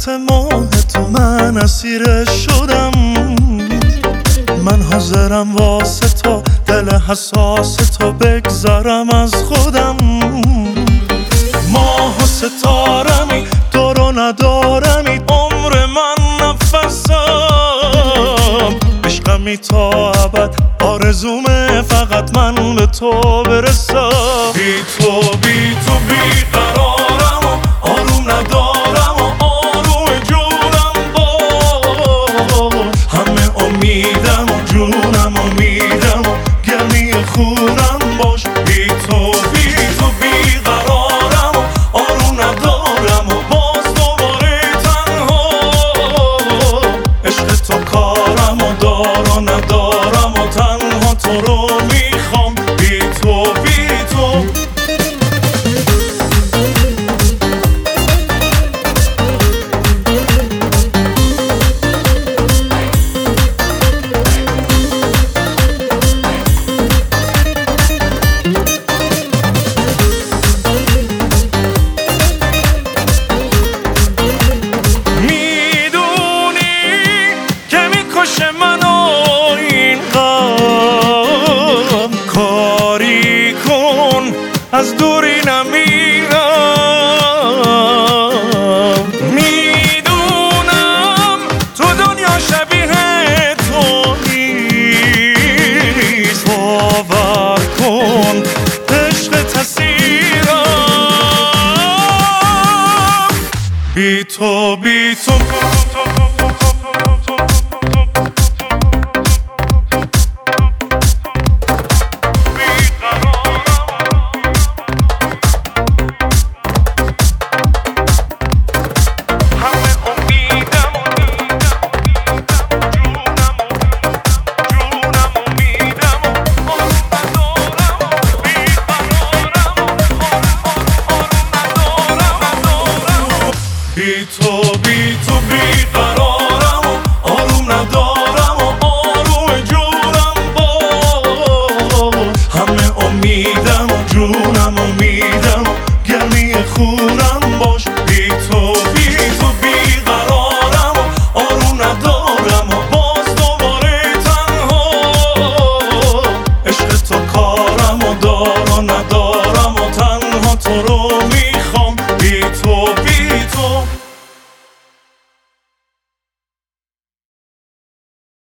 حسرت ماه تو من اسیرش شدم. من حاضرم واسه تو دل حساس تو بگذارم از خودم. ماه و ستارمی دارو ندارمی، عمر من نفسم. عشقمی تا ابد آرزومه فقط من به تو برسم. بی تو بیقرارم و آروم ندارم و آروم جونم باش. همه امیدم و جونم امیدم و گرمی خونم باش. بی تو بیقرارم و آروم ندارم و باز دوباره تنها. عشق تو کارم و دار و ندارم و تنها تو رو میخوام. بی تو منو این غم کاری کن از دوری نمیرم. میدونم تو دنیا شبیه تو نیست، باور کن عشق تسیرم. بی تو بیقرارم و آروم ندارم و آروم جونم باش. همه امیدم و جونم امیدم و گرمی خونم باش.